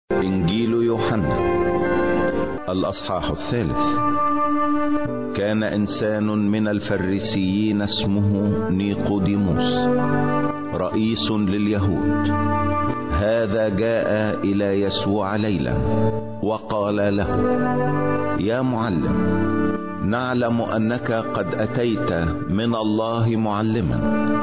إنجيل يوحنا الأصحاح 3. كان إنسان من الفريسيين اسمه نيقوديموس رئيس لليهود. هذا جاء إلى يسوع ليلا وقال له: يا معلم، نعلم أنك قد أتيت من الله معلما،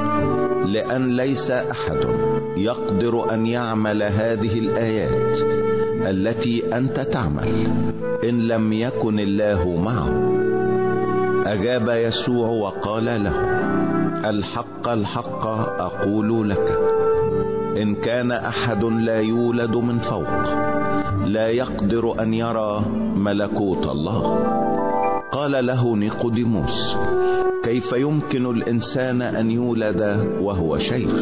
لأن ليس أحد يقدر أن يعمل هذه الآيات التي أنت تعمل إن لم يكن الله معه. أجاب يسوع وقال له: الحق الحق أقول لك، إن كان أحد لا يولد من فوق لا يقدر أن يرى ملكوت الله. قال له نيقوديموس: كيف يمكن الإنسان أن يولد وهو شيخ؟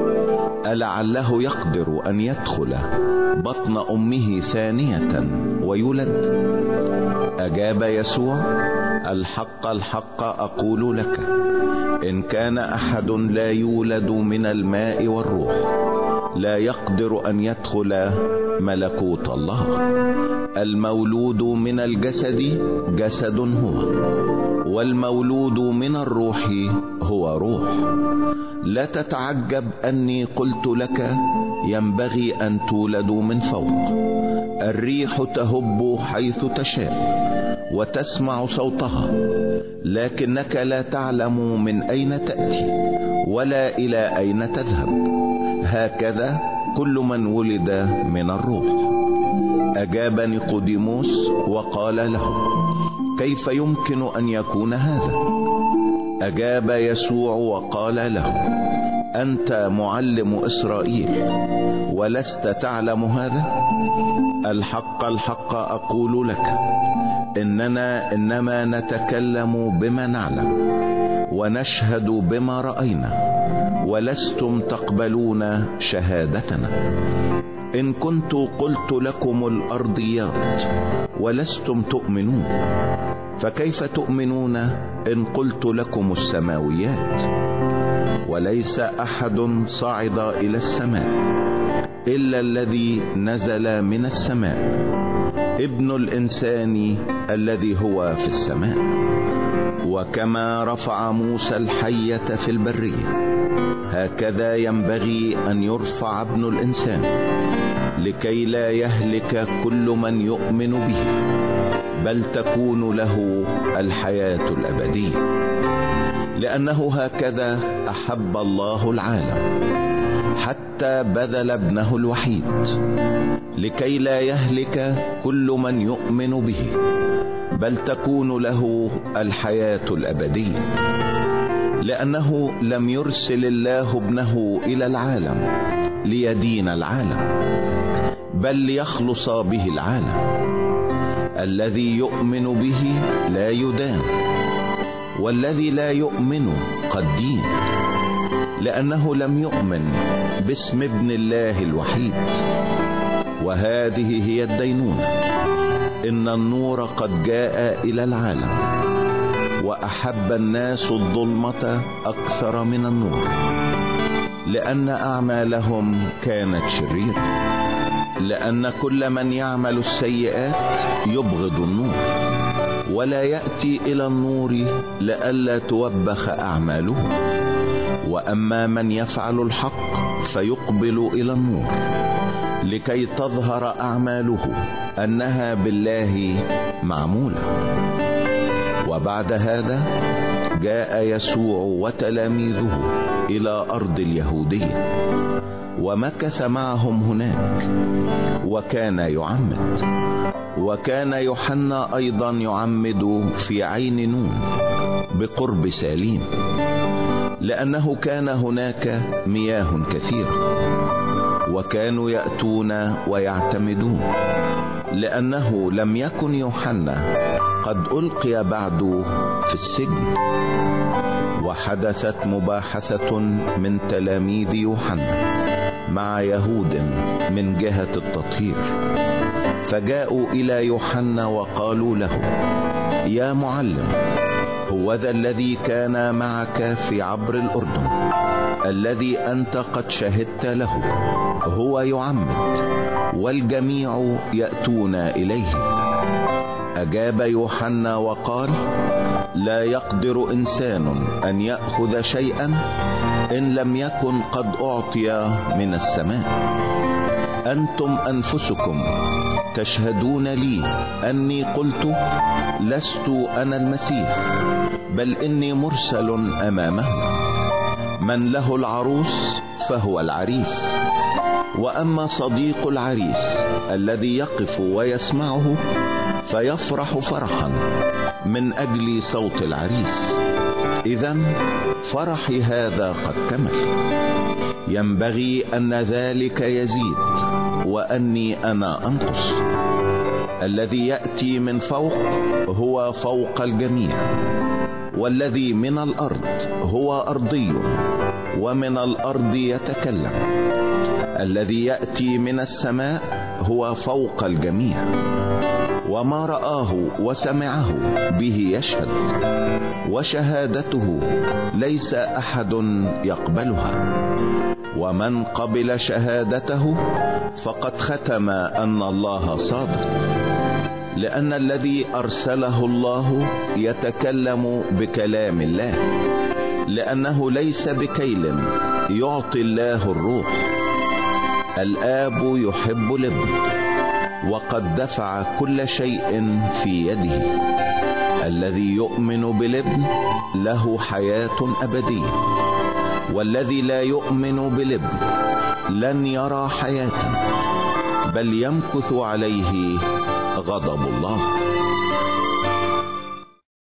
ألعله يقدر أن يدخل بطن أمه ثانية ويولد؟ أجاب يسوع: الحق الحق أقول لك، إن كان أحد لا يولد من الماء والروح لا يقدر أن يدخل ملكوت الله. المولود من الجسد جسد هو، والمولود من الروح هو روح. لا تتعجب أني قلت لك ينبغي أن تولدوا من فوق. الريح تهب حيث تشاء وتسمع صوتها، لكنك لا تعلم من أين تأتي ولا إلى أين تذهب. هكذا كل من ولد من الروح. أجاب نيقوديموس وقال له: كيف يمكن أن يكون هذا؟ أجاب يسوع وقال له: أنت معلم إسرائيل ولست تعلم هذا؟ الحق الحق أقول لك، إننا إنما نتكلم بما نعلم ونشهد بما رأينا، ولستم تقبلون شهادتنا. إن كنت قلت لكم الأرضيات ولستم تؤمنون، فكيف تؤمنون إن قلت لكم السماويات؟ وليس أحد صعد إلى السماء إلا الذي نزل من السماء، ابن الإنسان الذي هو في السماء. وكما رفع موسى الحية في البرية، هكذا ينبغي أن يرفع ابن الإنسان، لكي لا يهلك كل من يؤمن به، بل تكون له الحياة الأبدية. لأنه هكذا أحب الله العالم حتى بذل ابنه الوحيد، لكي لا يهلك كل من يؤمن به، بل تكون له الحياة الأبدية. لأنه لم يرسل الله ابنه إلى العالم ليدين العالم، بل ليخلص به العالم. الذي يؤمن به لا يدان، والذي لا يؤمن قد دين، لأنه لم يؤمن باسم ابن الله الوحيد. وهذه هي الدينونة: إن النور قد جاء إلى العالم، وأحب الناس الظلمة أكثر من النور، لأن أعمالهم كانت شريرة. لأن كل من يعمل السيئات يبغض النور، ولا يأتي إلى النور لئلا توبخ أعماله. وأما من يفعل الحق فيقبل إلى النور، لكي تظهر أعماله أنها بالله معمولة. وبعد هذا جاء يسوع وتلاميذه إلى أرض اليهودية، ومكث معهم هناك، وكان يعمد. وكان يوحنا أيضا يعمد في عين نون بقرب ساليم، لأنه كان هناك مياه كثيرة، وكانوا يأتون ويعتمدون، لأنه لم يكن يوحنا قد ألقي بعد في السجن. وحدثت مباحثة من تلاميذ يوحنا مع يهود من جهة التطهير، فجاءوا إلى يوحنا وقالوا له: يا معلم، هو ذا الذي كان معك في عبر الأردن الذي أنت قد شهدت له هو يعمد والجميع يأتون إليه. أجاب يوحنا وقال: لا يقدر إنسان أن يأخذ شيئا إن لم يكن قد أعطي من السماء. أنتم أنفسكم تشهدون لي أني قلت: لست أنا المسيح، بل إني مرسل أمامه. من له العروس فهو العريس، وأما صديق العريس الذي يقف ويسمعه فيفرح فرحا من أجل صوت العريس. إذن فرحي هذا قد كمل. ينبغي أن ذلك يزيد وأني أنا أنقص. الذي يأتي من فوق هو فوق الجميع، والذي من الأرض هو أرضي ومن الأرض يتكلم. الذي يأتي من السماء هو فوق الجميع، وما رآه وسمعه به يشهد، وشهادته ليس أحد يقبلها. ومن قبل شهادته فقد ختم أن الله صادق، لأن الذي أرسله الله يتكلم بكلام الله، لأنه ليس بكيل يعطي الله الروح. الآب يحب الابن وقد دفع كل شيء في يده. الذي يؤمن بالابن له حياة أبدية، والذي لا يؤمن بالابن لن يرى حياة، بل يمكث عليه غضب الله.